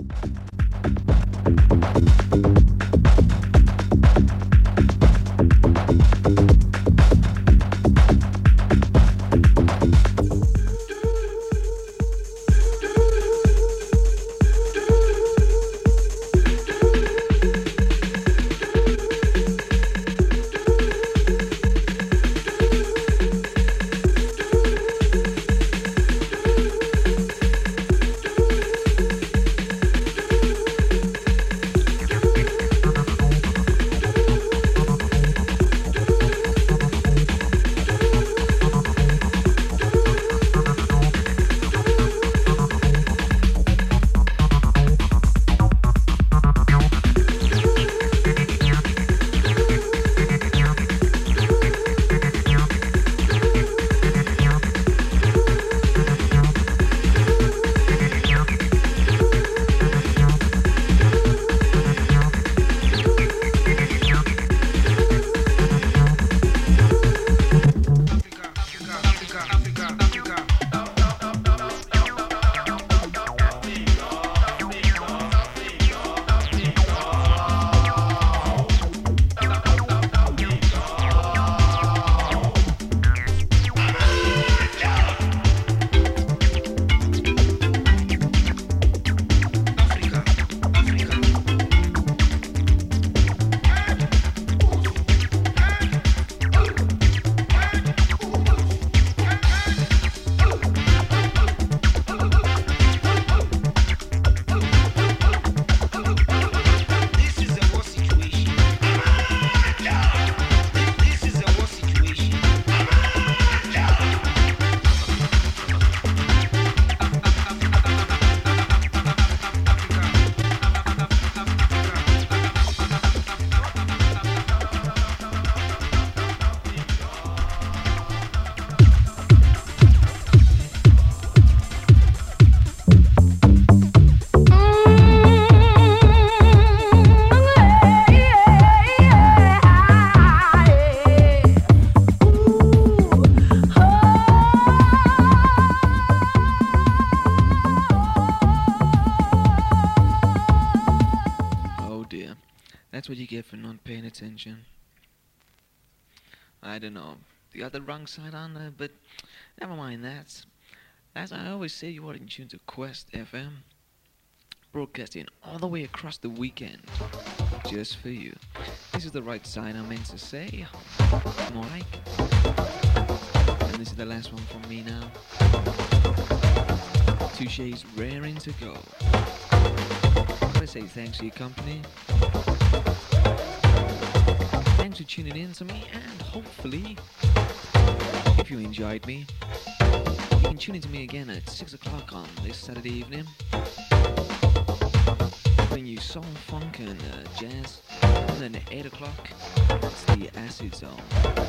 That's what you get for not paying attention. I don't know. You got the wrong side on there, but never mind that. As I always say, you are in tune to Quest FM, broadcasting all the way across the weekend, just for you. This is the right side I meant to say. Alright. And this is the last one from me now. Touche's raring to go. I want to say thanks for your company. Thanks for tuning in to me, and hopefully, if you enjoyed me, you can tune in to me again at 6 o'clock on this Saturday evening. Bring you soul, funk, and jazz. And then at 8 o'clock, it's the Acid Zone.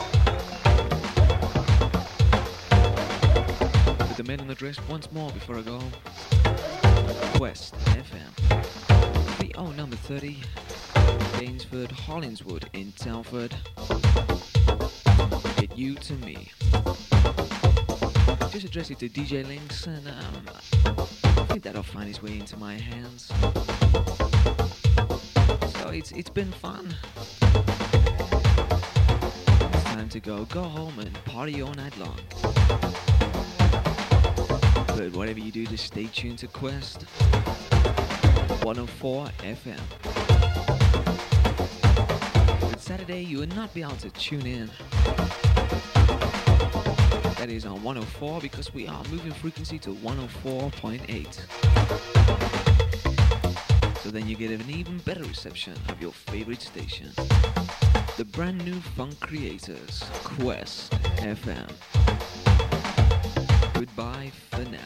With the mailing address once more before I go. Quest FM. 30 number 30. Gainsford, Hollingswood in Telford. Get you to me. Just address it to DJ Links, and I think that'll find its way into my hands. So it's been fun. It's time to go home and party all night long. But whatever you do, just stay tuned to Quest 104 FM. Saturday, you will not be able to tune in. That is on 104 because we are moving frequency to 104.8. So then you get an even better reception of your favorite station. The brand new funk creators, Quest FM. Goodbye for now.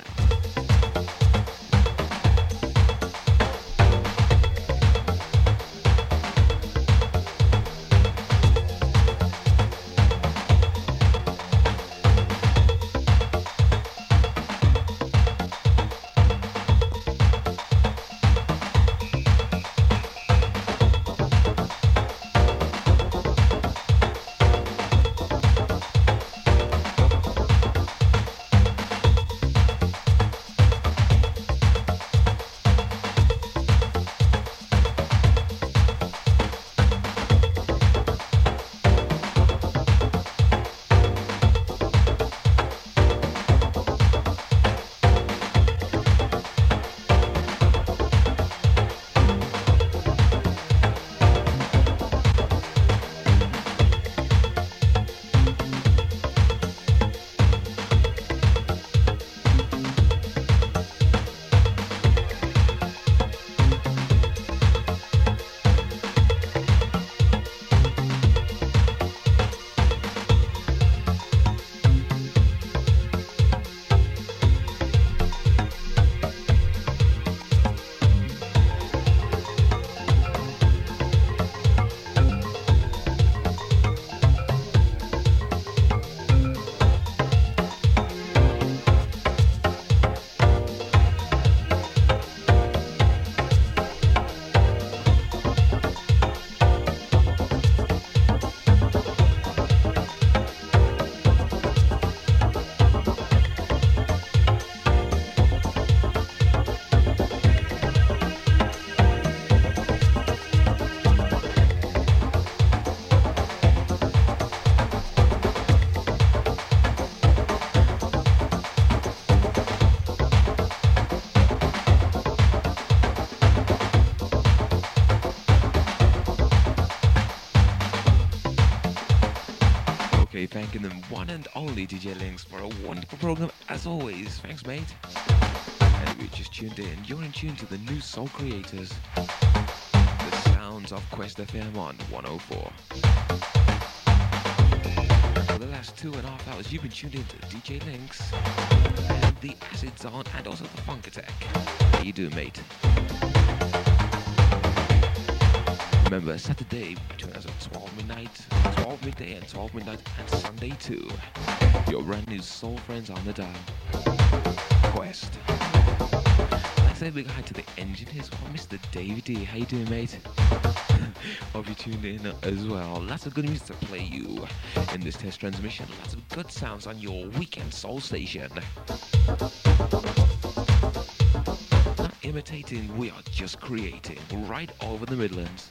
thanking the one and only DJ Links for a wonderful program as always. Thanks, mate. And we just tuned in. You're in tune to the new soul creators. The sounds of Quest FM on 104. For the last 2.5 hours, you've been tuned in to DJ Links and the Acid Zone and also the Funk Attack. How you doing, mate? Remember, Saturday between us at 12 midday and 12 midnight, and Sunday too. Your brand new soul friends on the dial. Quest. Let's say a big hi to the engineer as well, Mr. Davey D. How you doing, mate? Hope you tuned in as well. Lots of good music to play you in this test transmission. Lots of good sounds on your weekend soul station. Not imitating, we are just creating right over the Midlands.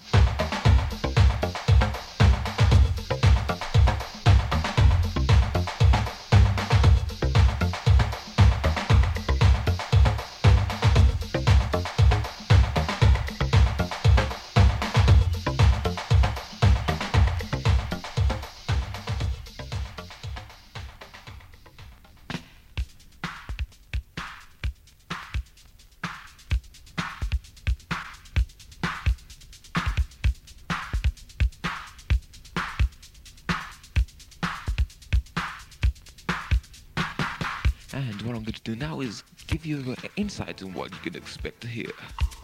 And what I'm going to do now is give you an insight on what you can expect to hear.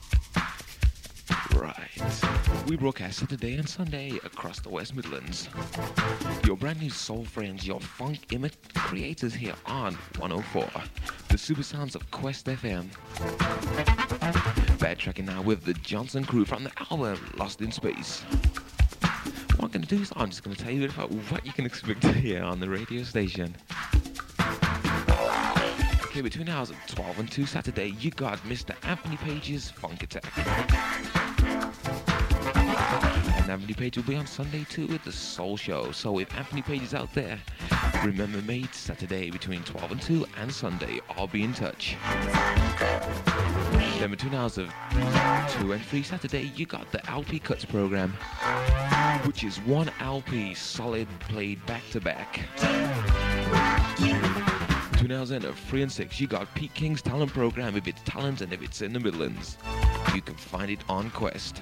Right. We broadcast Saturday and Sunday across the West Midlands. Your brand new soul friends, your funk creators here on 104. The super sounds of Quest FM. Backtracking now with the Johnson crew from the album Lost in Space. What I'm going to do is I'm just going to tell you about what you can expect to hear on the radio station. Okay, between the hours of 12 and 2 Saturday, you got Mr. Anthony Page's Funk Attack. And Anthony Page will be on Sunday too with the Soul Show. So if Anthony Page is out there, remember, mate, Saturday between 12 and 2 and Sunday, I'll be in touch. Then between the hours of 2 and 3 Saturday, you got the LP Cuts program, which is one LP solid played back to back. Between hours of 3 and 6, you got Pete King's talent program if it's talent and if it's in the Midlands. You can find it on Quest.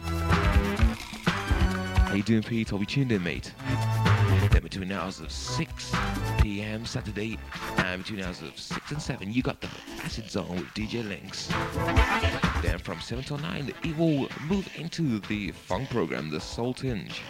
How you doing, Pete? Hope you tuned in, mate. Then between the hours of 6 p.m. Saturday and between the hours of 6 and 7, you got the Acid Zone with DJ Links. Then from 7 till 9, it will move into the funk program, the Soul Tinge.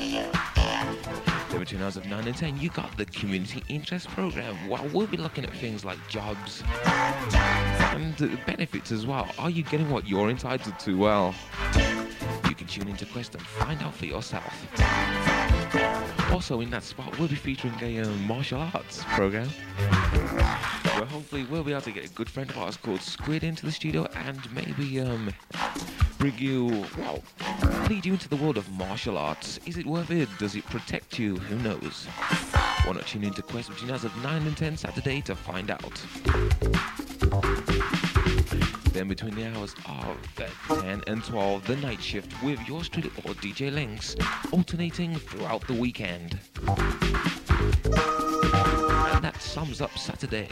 Then between hours of 9 and 10, you got the Community Interest Program. Well, we'll be looking at things like jobs and benefits as well. Are you getting what you're entitled to? Well, you can tune into Quest and find out for yourself. Also in that spot, we'll be featuring a martial arts program. Well, hopefully we'll be able to get a good friend of ours called Squid into the studio and maybe bring you, well, lead you into the world of martial arts. Is it worth it? Does it protect you? Who knows? Why not tune into Quest between hours of 9 and 10 Saturday to find out. Then between the hours of 10 and 12, the night shift with yours truly or DJ Links, alternating throughout the weekend. And that sums up Saturday.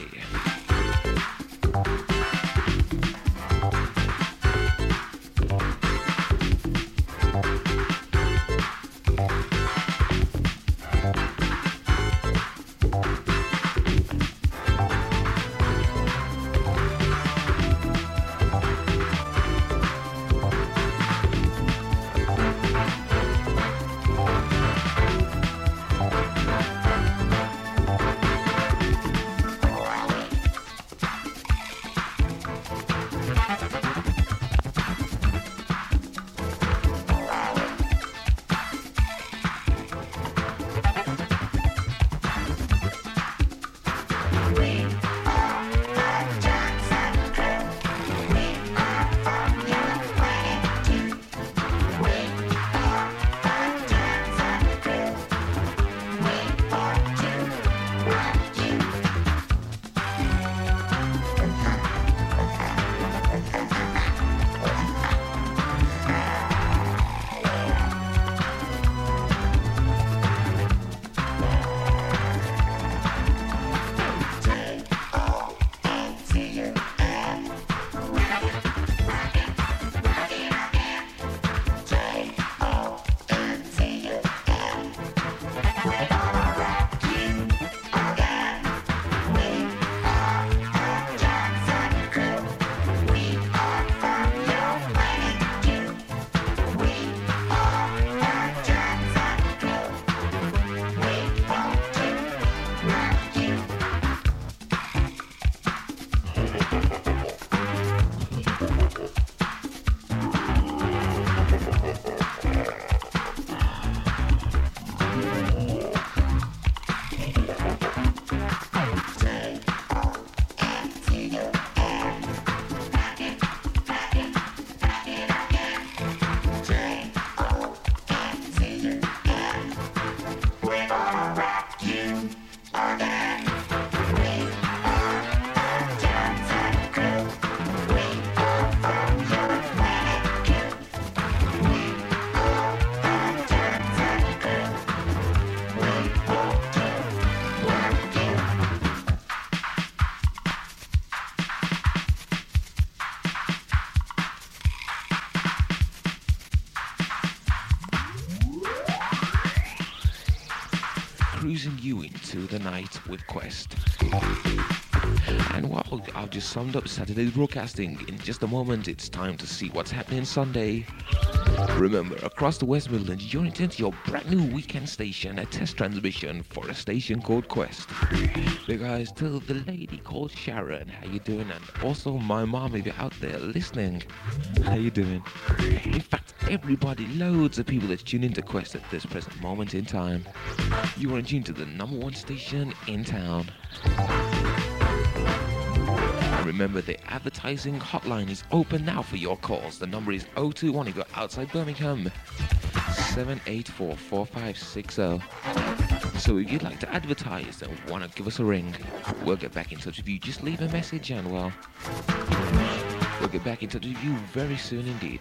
cruising you into the night with Quest. And well, I've just summed up Saturday's broadcasting. In just a moment, it's time to see what's happening Sunday. Remember, across the West Midlands, you're into your brand new weekend station, a test transmission for a station called Quest. Big eyes to the lady called Sharon, how you doing? And also my mom, if you're out there listening, how you doing? In fact, everybody, loads of people that's tuned into Quest at this present moment in time. You are tuned to the #1 station in town. Remember, the advertising hotline is open now for your calls. The number is 021 if you're outside Birmingham, 784-4560. So if you'd like to advertise and want to give us a ring, we'll get back in touch with you. Just leave a message and well, we'll get back in touch with you very soon indeed.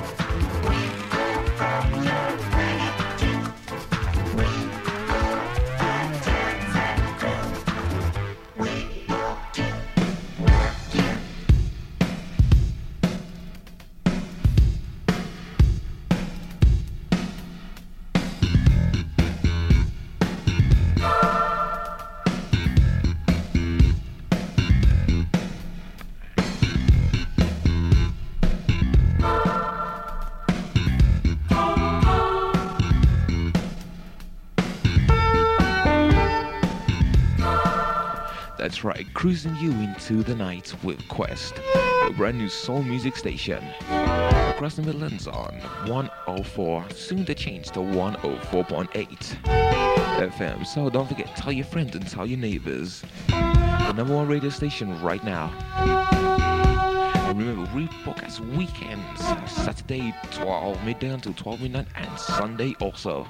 That's right, cruising you into the night with Quest, a brand new soul music station. Across the Midlands on 104, soon to change to 104.8 FM. So don't forget, tell your friends and tell your neighbors. The #1 radio station right now. And remember, we broadcast weekends, Saturday 12 midday until 12 midnight, and Sunday also.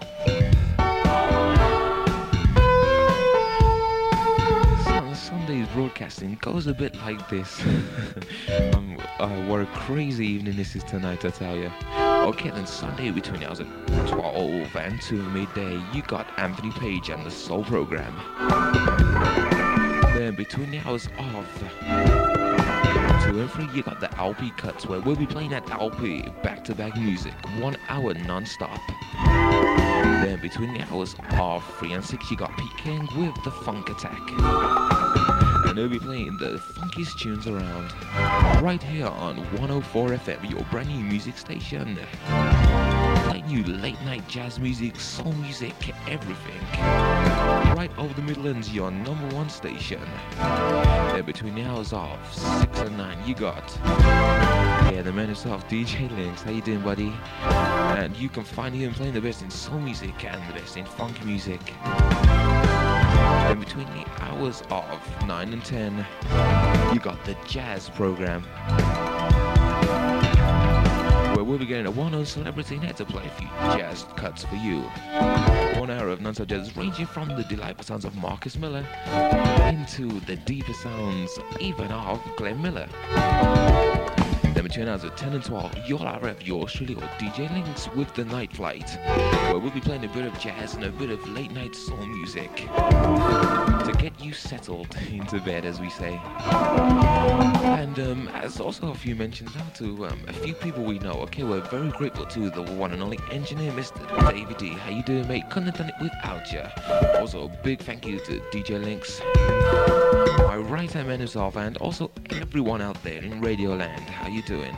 Sunday's broadcasting goes a bit like this. What a crazy evening this is tonight, I tell you. Okay, then Sunday between the hours of 12 and 2 midday, you got Anthony Page and the Soul Program. Then between the hours of 2 and 3, you got the LP cuts, where we'll be playing at LP back-to-back music, 1 hour non-stop. Then between the hours of 3 and 6, you got Pete King with the Funk Attack. And they'll be playing the funkiest tunes around, right here on 104 FM, your brand new music station. Playing you late night jazz music, soul music, everything. Right over the Midlands, your #1 station. Then between the hours of 6 and 9, you got, the man himself, DJ Links. How you doing, buddy? And you can find him playing the best in soul music and the best in funk music. Then between the hours of 9 and 10, you got the jazz program, where we'll be getting a well-known celebrity in here to play a few jazz cuts for you. 1 hour of non-stop jazz, ranging from the delightful sounds of Marcus Miller into the deeper sounds even of Glenn Miller. Then between hours of 10 and 12, you'll have yours truly, or DJ Links with the Night Flight, where we'll be playing a bit of jazz and a bit of late night soul music to get you settled into bed, as we say. And as also a few mentions out to a few people we know. Okay, we're very grateful to the one and only engineer, Mr. David D. How you doing, mate? Couldn't have done it without you. Also, a big thank you to DJ Links, my right-hand man himself, and also everyone out there in Radio Land. How you doing?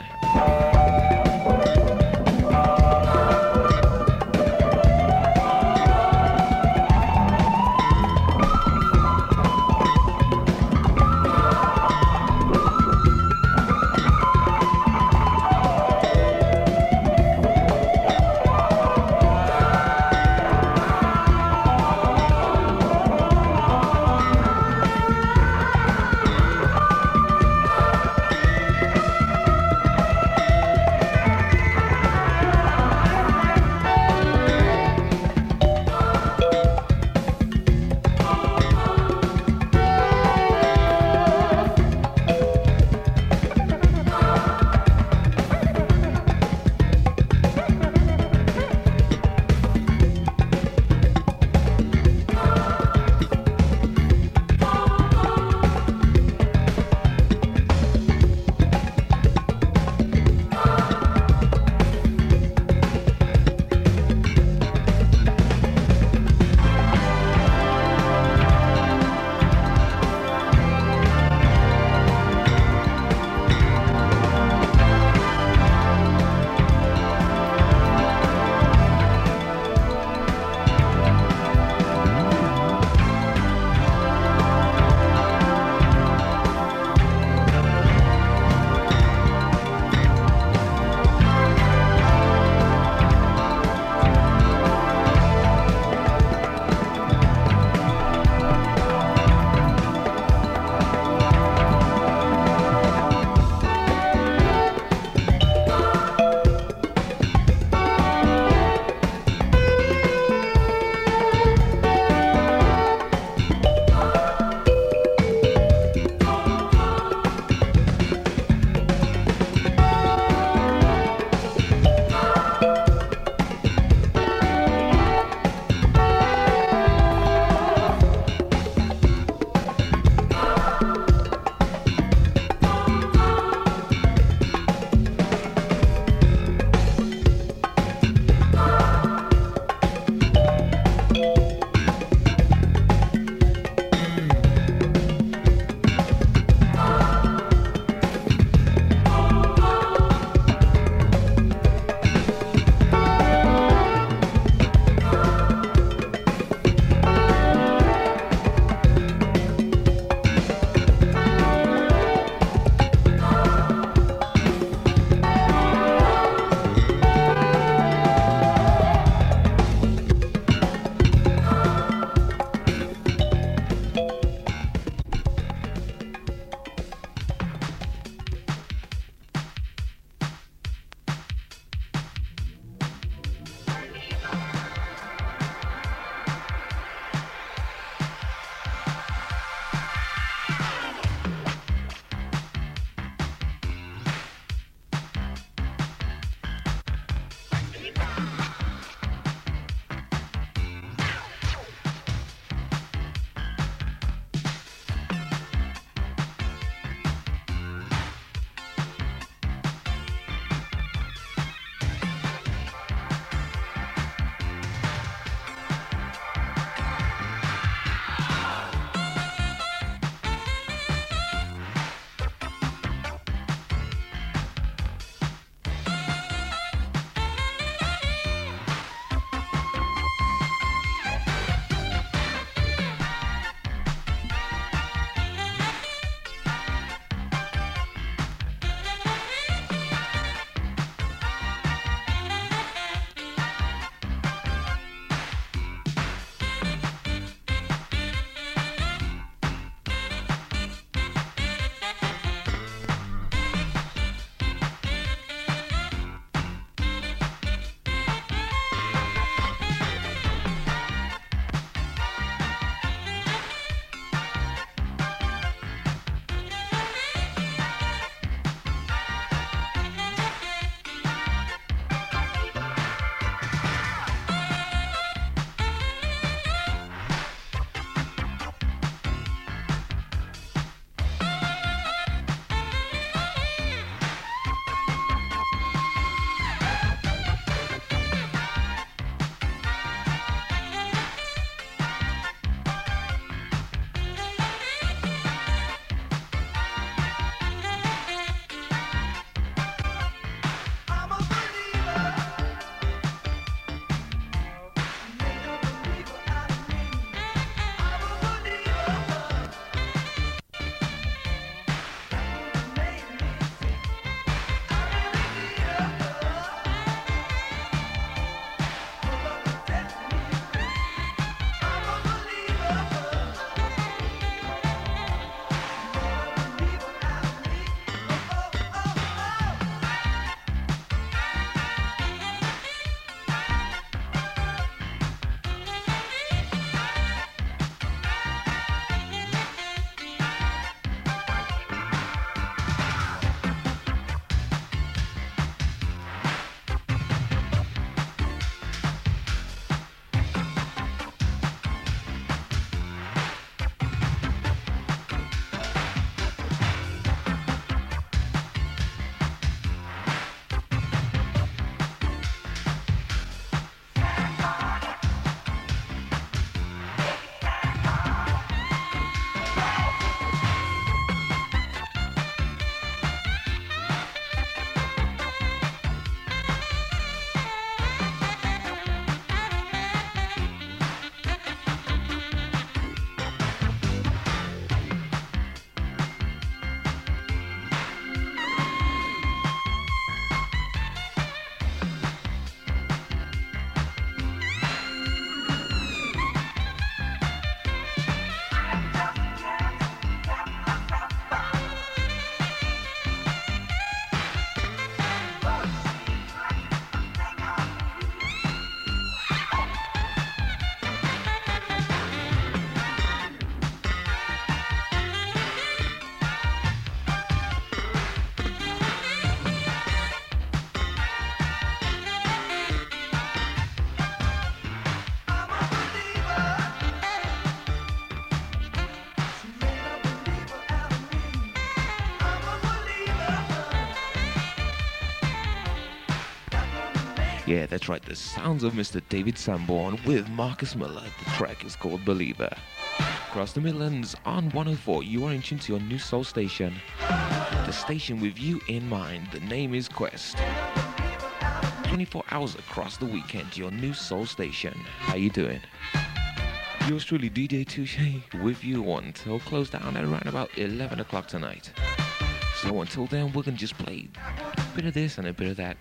Yeah, that's right, the sounds of Mr. David Sanborn with Marcus Miller. The track is called Believer. Across the Midlands on 104, you are in tune to your new soul station. The station with you in mind. The name is Quest. 24 hours across the weekend, your new soul station. How you doing? Yours truly, DJ Touche, with you until close down at around about 11 o'clock tonight. So until then, we're gonna just play a bit of this and a bit of that.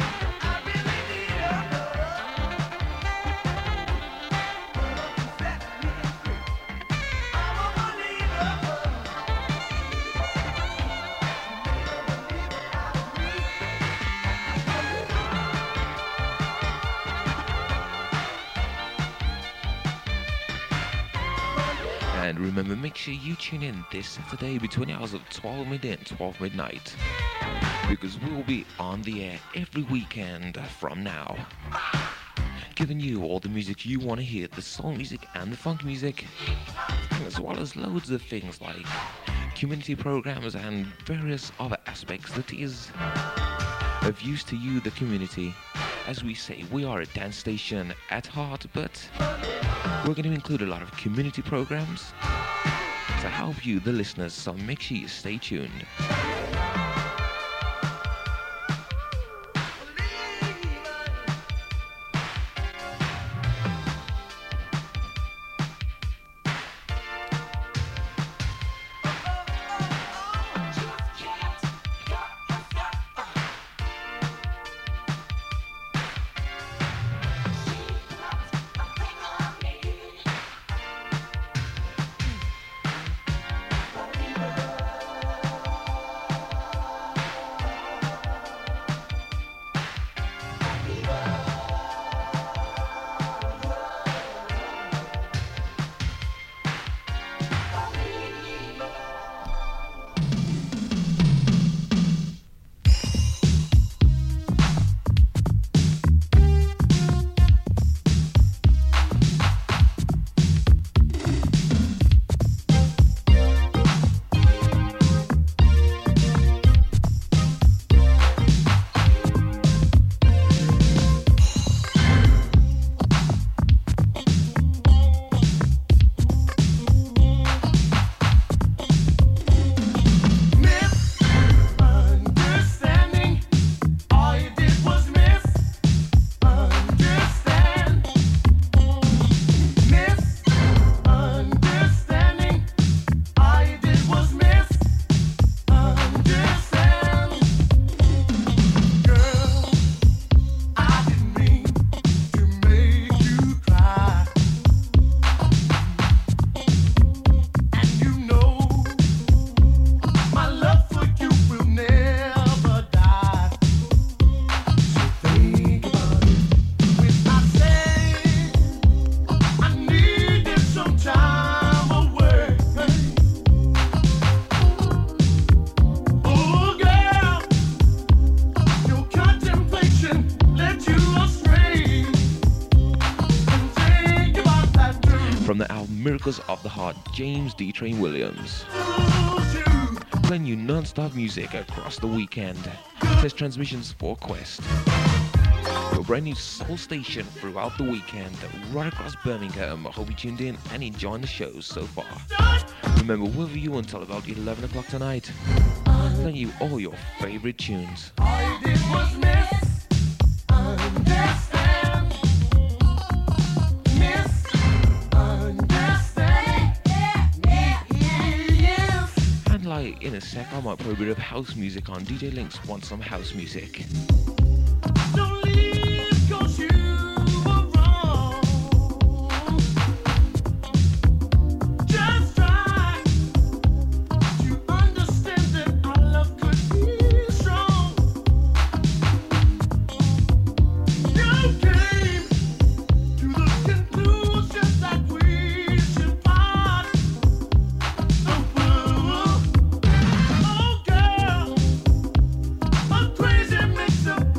And remember, make sure you tune in this Saturday between the hours of 12 midnight and 12 midnight, because we will be on the air every weekend from now, giving you all the music you want to hear, the soul music and the funk music, as well as loads of things like community programs and various other aspects that is of use to you, the community. As we say, we are a dance station at heart, but we're going to include a lot of community programs to help you, the listeners, so make sure you stay tuned. Of the Heart, James D. Train Williams, playing you non-stop music across the weekend. Test transmissions for Quest, a brand new soul station throughout the weekend, right across Birmingham. I hope you tuned in and enjoying the show so far. Remember, we'll be you until about 11 o'clock tonight, playing you all your favorite tunes. All you did was misunderstand. Like in a sec, I might play a bit of house music on DJ Links. Want some house music? Don't leave 'cause you were wrong. Just try to understand that our love could be strong. You came to the conclusion that we should part. Oh girl, a crazy mix of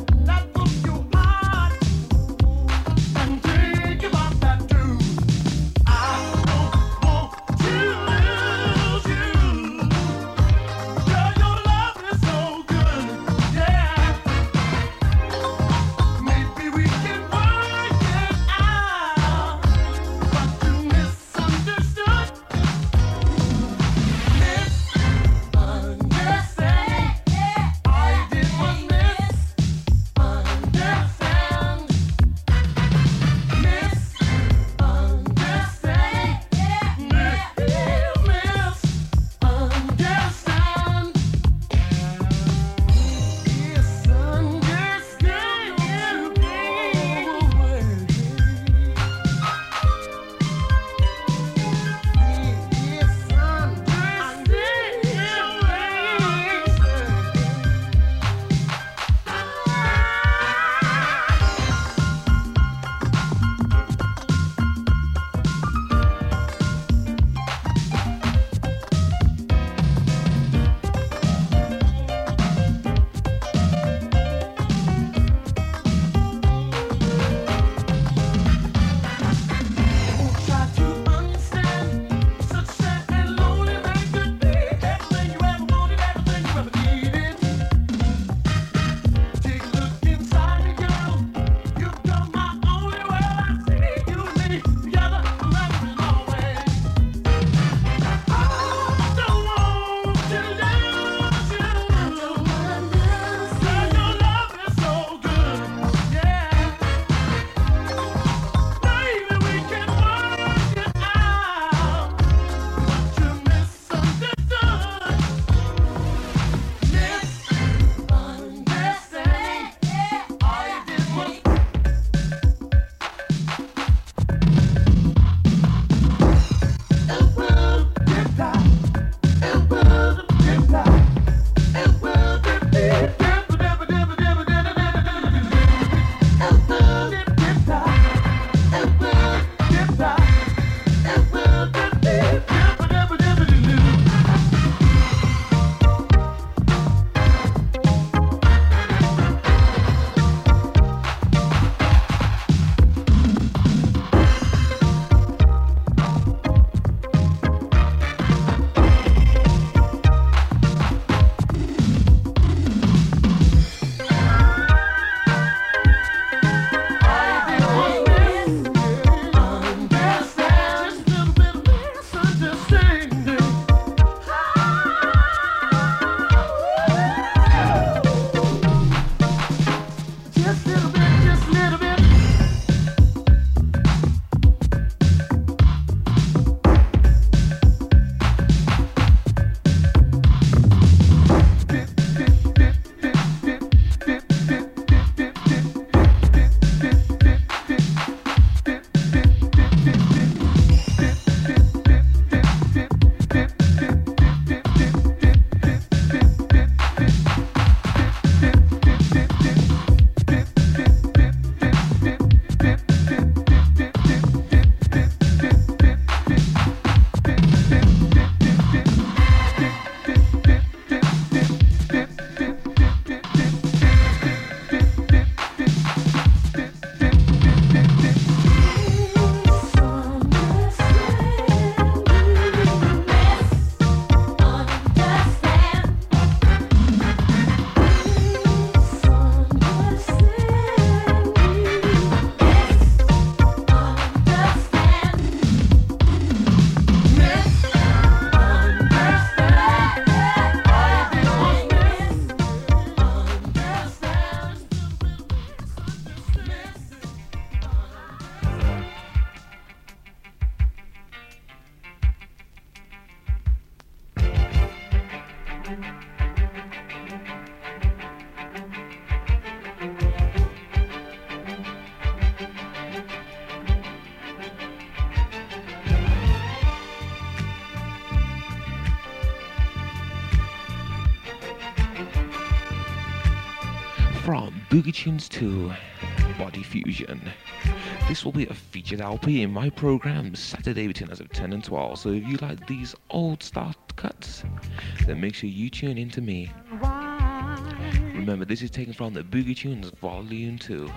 Boogie Tunes 2 Body Fusion. This will be a featured LP in my program Saturday between us of 10 and 12. So if you like these old start cuts, then make sure you tune in to me. Remember, this is taken from the Boogie Tunes Volume 2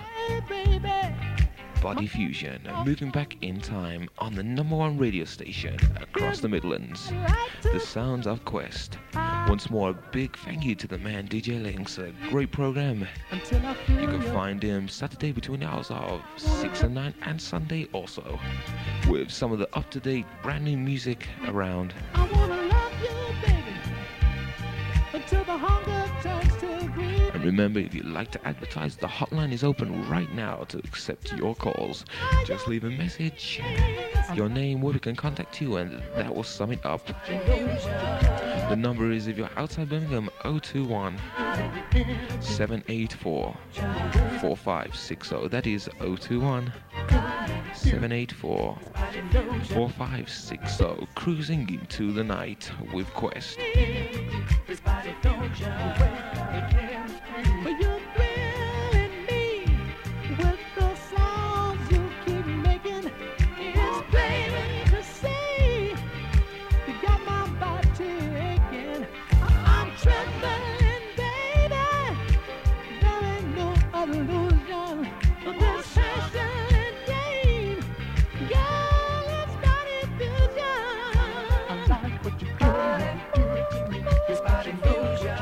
Body Fusion, moving back in time on the #1 radio station across the Midlands, the sounds of Quest. Once more, a big thank you to the man DJ Links, a great program. You can find him Saturday between the hours of 6 and 9, and Sunday also, with some of the up-to-date brand new music around. I wanna love you, baby, until the hunger turns to greed. And remember, if you'd like to advertise, the hotline is open right now to accept your calls. Just leave a message, your name, where we can contact you, and that will sum it up. The number is, if you're outside Birmingham, 021 784 4560. That is 021 784 4560. Cruising into the night with Quest. But you're thrilling me with the sounds you keep making. It's plain to see you got my body aching. I'm trembling, baby. There ain't no other illusion. This passion and game, girl, it's body fusion. I like what you're doing. You do it to me. It's body fusion.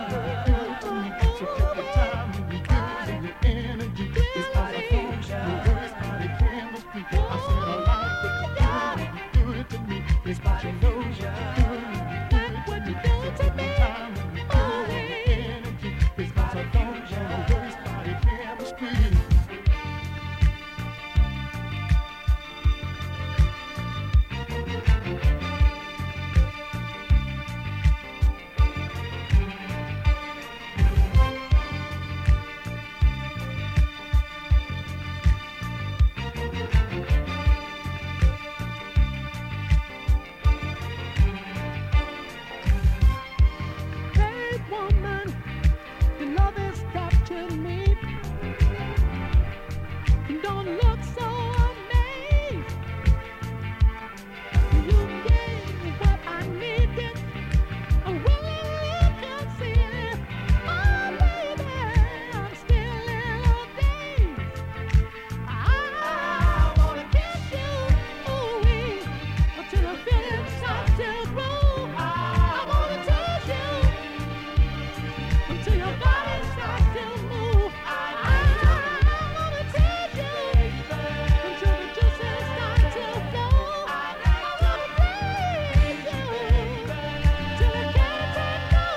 It's body fusion. What you do to me? Oh, energy. It's body fusion. It's body chemistry. Hey woman, your love has captured me. Don't look so amazed. You gave what I needed. I willingly conceded. Oh baby, I'm still in a daze. I wanna kiss you, ooh-wee, until the feeling starts to grow. I wanna touch you until your body starts to move. I wanna touch you until the juices start to flow. I wanna praise you till I can't take no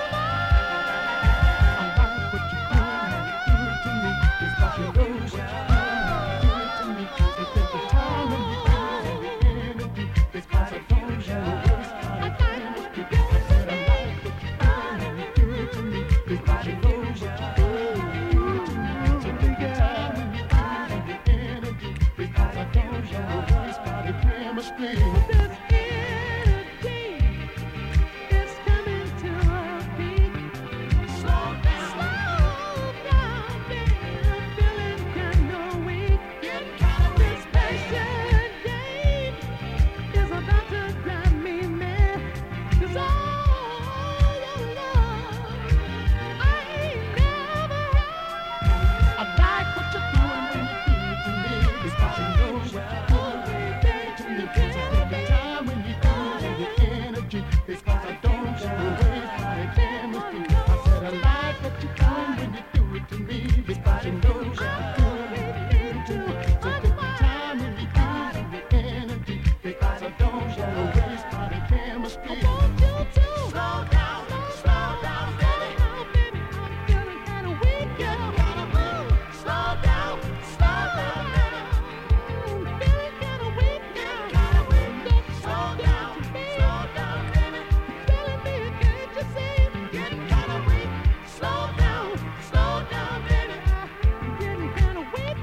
more. I like what you do to me. It's like you do what you do to me. So take the time when you do it, the energy. It's like you do what you do. I like what you do to me. Do it to me. It's like you do what you do to me. So take the time when you do it, the energy. It's like I do what you do. It's body chemistry. This energy is coming to a peak. Slow down, baby. I'm feeling kinda weak. This patient game is about to drive me mad. 'Cause all your love I ain't never had. I like what you're doing when you do it to me. It's like you know what you do to me. So take the time when you do it, the energy. It's 'cause I don't you waste my chemistry. I said I like what you're doing when you do it to me. It's like you know what you do to me. So take the time when you do it, the energy. Because I don't you waste my chemistry. I want you to slow down, baby. Oh, baby, I'm feeling kinda weak. You gotta move. Slow down, baby. I'm feeling kinda weak now. Slow down, baby. Feeling me, can't you see? Getting kinda weak. Slow down, baby. I'm getting kinda weak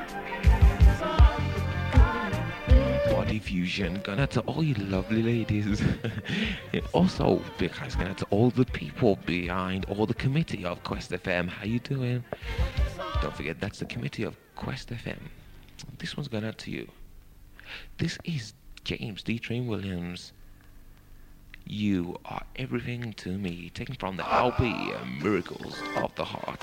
now. Body Fusion, going out to all you lovely ladies. And also, big thanks going out to all the people behind all the committee of Quest FM. How you doing? So Don't forget, that's the committee of Quest FM. This one's going out to you. This is James D. Train Williams. You are everything to me, taken from the LP Miracles of the Heart.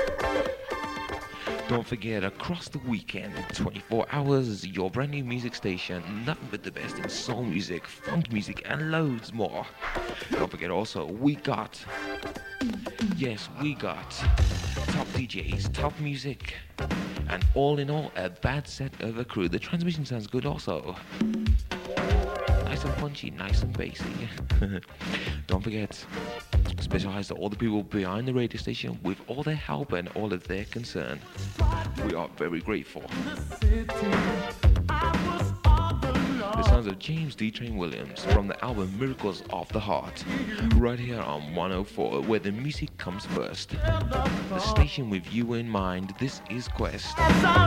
Don't forget, across the weekend, 24 hours, your brand new music station, nothing but the best in soul music, funk music, and loads more. Don't forget also, we got top DJs, top music, and all in all, a bad set of a crew. The transmission sounds good also. Nice and punchy, nice and bassy. Don't forget, special thanks to all the people behind the radio station with all their help and all of their concern. We are very grateful. The sounds of James D. Train Williams from the album Miracles of the Heart, right here on 104, where the music comes first. The station with you in mind. This is Quest.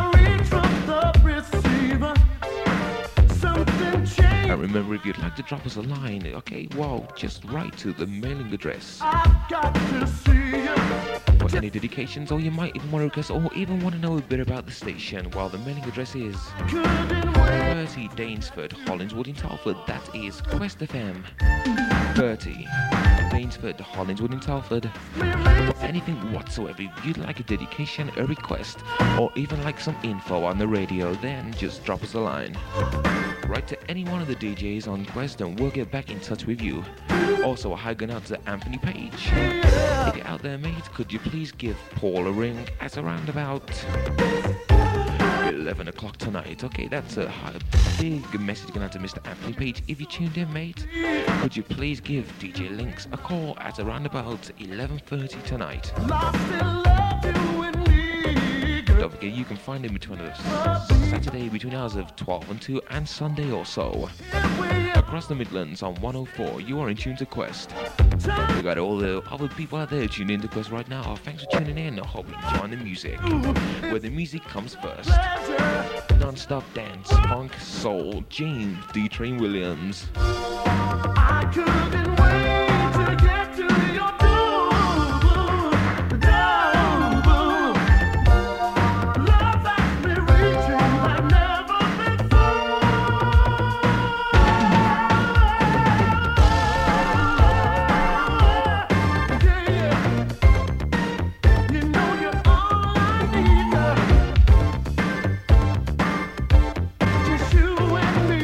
And remember, if you'd like to drop us a line, okay, well, just write to the mailing address. For any dedications, or you might even want to request, or even want to know a bit about the station, well, the mailing address is 30 Danesford, Hollingswood in Telford. That is Quest FM. 30 Danesford, Hollingswood in Telford. For anything whatsoever, if you'd like a dedication, a request, or even like some info on the radio, then just drop us a line. Write to any one of the DJs on Quest and we'll get back in touch with you. Also, a high gun out to Anthony Page. If you're out there, mate, could you please give Paul a ring at around about 11 o'clock tonight? Okay, that's a big message going out to Mr. Anthony Page. If you tuned in, mate, could you please give DJ Links a call at around about 11:30 tonight? Don't forget, you can find him between Saturday between hours of 12 and 2 and Sunday or so. Across the Midlands on 104, you are in tune to Quest. We got all the other people out there tuning into Quest right now. Thanks for tuning in. I hope you enjoy the music. Where the music comes first. Non-stop dance, funk, soul, James D. Train Williams. I couldn't wait to get to your door. Love has me reaching like never before. Yeah. You know you're all I need, girl. Just you and me.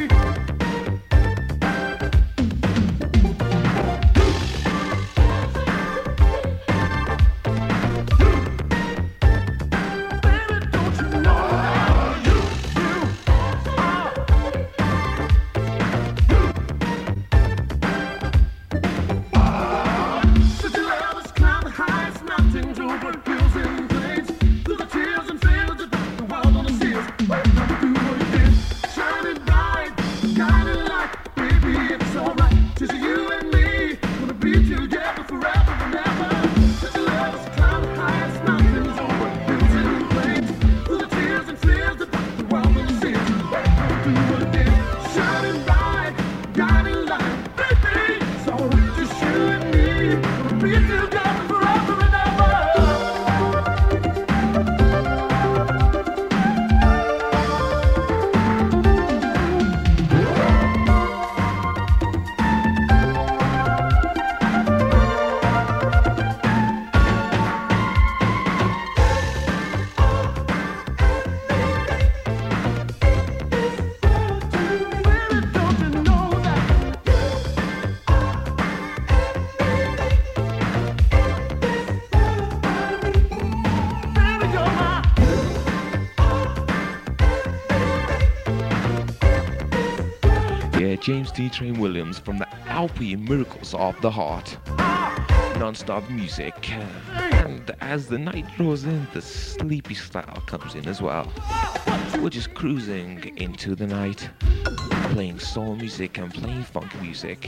James D. Train Williams from the LP Miracles of the Heart. Non-stop music. And as the night draws in, the sleepy style comes in as well. We're just cruising into the night, playing soul music and playing funk music.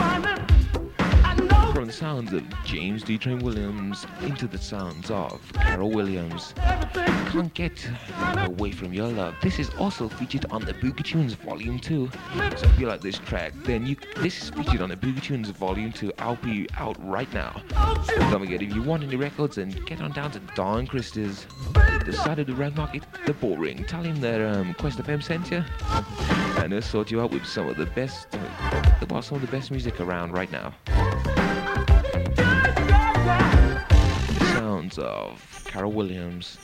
From the sounds of James D. Train Williams into the sounds of Carol Williams. Can't get away from your love. This is also featured on the Boogie Tunes Volume 2. So if you like this track, then this is featured on the Boogie Tunes Volume 2 LP out right now. Don't forget, if you want any records, then get on down to Don Christie's. the side of the red market, the boring. Tell him that Quest FM sent you, and he'll sort you out with some of the best, some of the best music around right now. The sounds of Carol Williams.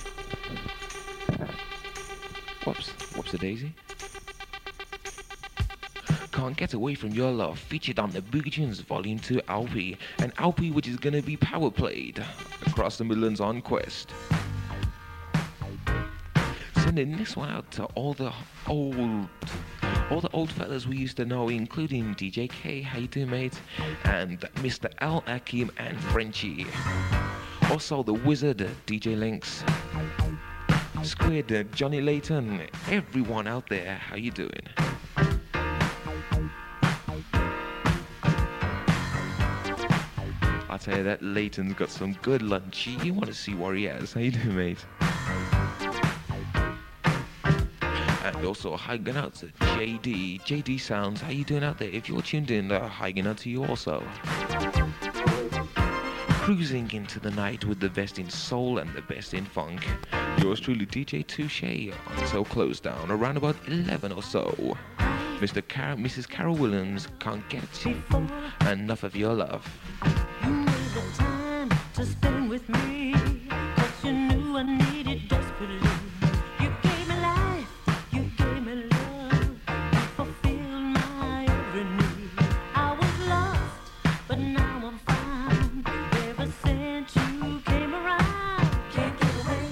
Whoops a daisy. Can't Get Away From Your Love, featured on the Boogie Tunes Volume 2 LP, an LP which is gonna be power played across the Midlands on Quest. Sending this one out to all the old fellas we used to know, including DJ K, how you doing, mate, and Mr. Al Akim and Frenchie. Also the Wizard, DJ Lynx, Squid, Johnny Layton, everyone out there, how you doing? I'll tell you that Layton's got some good lunch. You want to see what he has. How you doing, mate? And also, hiking out to JD. JD Sounds, how you doing out there? If you're tuned in, hiking out to you also. Cruising into the night with the best in soul and the best in funk. Yours truly, DJ Touche, until close down, around about 11 or so. Mrs. Carol Williams, Can't Get Enough of Your Love. You made the time to spend with me, 'cause you knew I needed desperately. You gave me life, you gave me love, you fulfilled my every need. I was lost, but now I'm found. Ever since you came around, can't get away,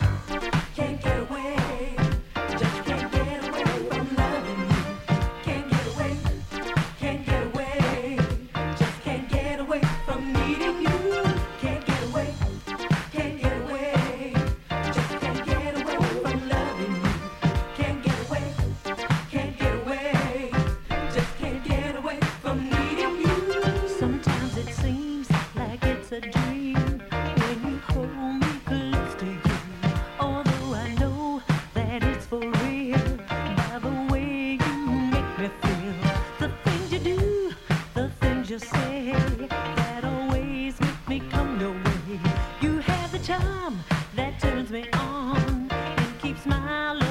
just can't get away from loving you. Can't get away, just can't get away from needing you. Can't get away, just can't get away from loving you. Can't get away, just can't get away from needing you. Sometimes it seems like it's a dream when you hold me close to you. Although I know that it's for real, by the way you make me feel. The things you do, the things you say, that always make me come your way. You have the charm that turns me on and keeps my love